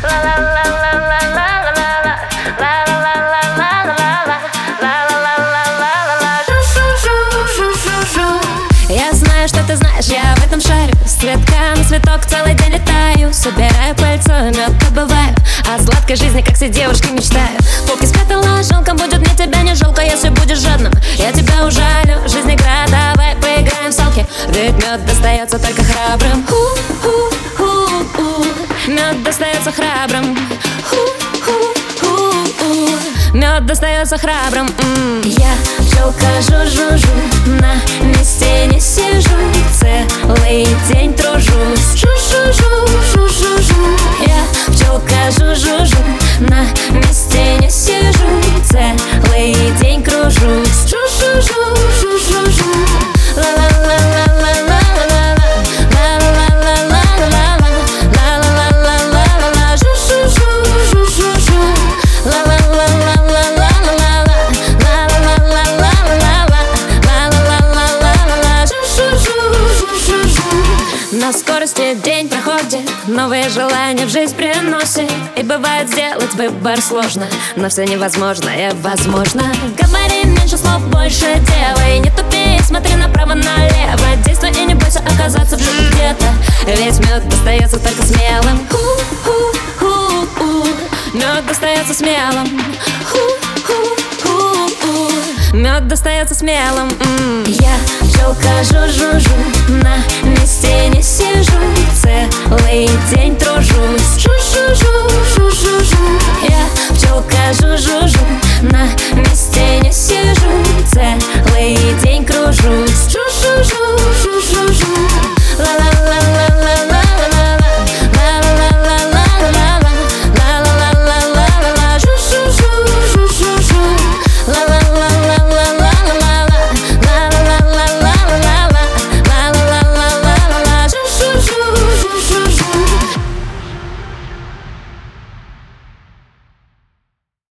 Я знаю, что ты знаешь, я в этом шарю. С цветка на цветок целый день летаю. Собираю пыльцу, мед добываю. О сладкой жизни, как все девушки, мечтаю. Полки спят, и ложонком будет мне тебя не жалко. Если будешь жадным, я тебя ужалю. Жизнь игра, давай поиграем в салки. Ведь мед достается только храбрым. Мед достается храбрым. Мед достается храбрым. Я пчелка жу-жу-жу, на месте не сижу, целый день тружусь. Жу-жу-жу-жу-жу-жу. Я пчелка жу-жу-жу, на месте не сижу, целый день кружусь. Жу-жу-жу-жу-жу-жу. На скорости день проходит, новые желания в жизнь приносит. И бывает сделать выбор сложно, но все невозможное возможно. Говори меньше слов, больше делай. Не тупи, смотри направо-налево. Действуй и не бойся оказаться в жизни где-то. Ведь мед достается только смелым. Мед достается смелым. Мед достается смелым. Я пчелка жу-жу-жу, на месте не сижу, целый день тружусь.